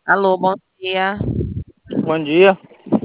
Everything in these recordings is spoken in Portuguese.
Alô, bom dia. Bom dia.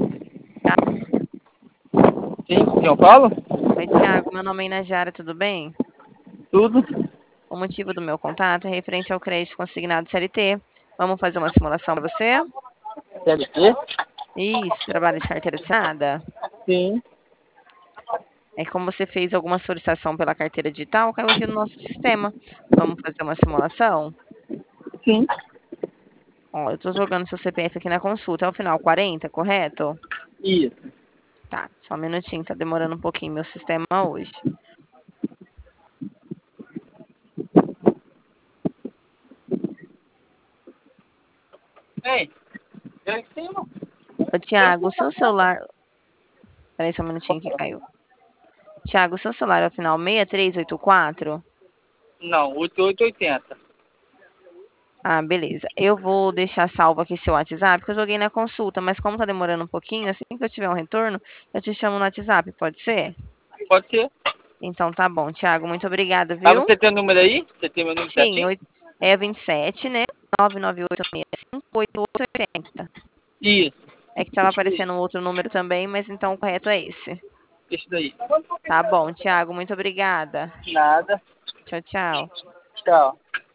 Sim, quem eu falo? Oi, Thiago. Meu nome é Inajara, tudo bem? Tudo. O motivo do meu contato é referente ao crédito consignado CLT. Vamos fazer uma simulação para você? CLT? Isso, trabalho de carteira assinada. Sim, É que como você fez alguma solicitação pela carteira digital, caiu aqui no nosso sistema. Vamos fazer uma simulação? sim. Ó, eu tô jogando seu CPF aqui na consulta. É o final 40, correto? Isso. Tá, só um minutinho, tá demorando um pouquinho meu sistema hoje. Ei, eu em cima. Ô, Thiago, o seu celular. Peraí só um minutinho que caiu. Thiago, o seu celular é o final 6384? Não, 8880. Ah, beleza. Eu vou deixar salvo aqui seu WhatsApp, porque eu joguei na consulta, mas como tá demorando um pouquinho, assim que eu tiver um retorno, eu te chamo no WhatsApp, pode ser? Pode ser. Então tá bom, Thiago, muito obrigada, Ah, viu? você tem o número aí? Você tem meu número Sim, certinho? é 27, né? 998658880. Isso. É que tava Isso daí. aparecendo um outro número também, mas então o correto é esse. Isso daí. Tá bom, Thiago, muito obrigada. Nada. Tchau, tchau. Tchau.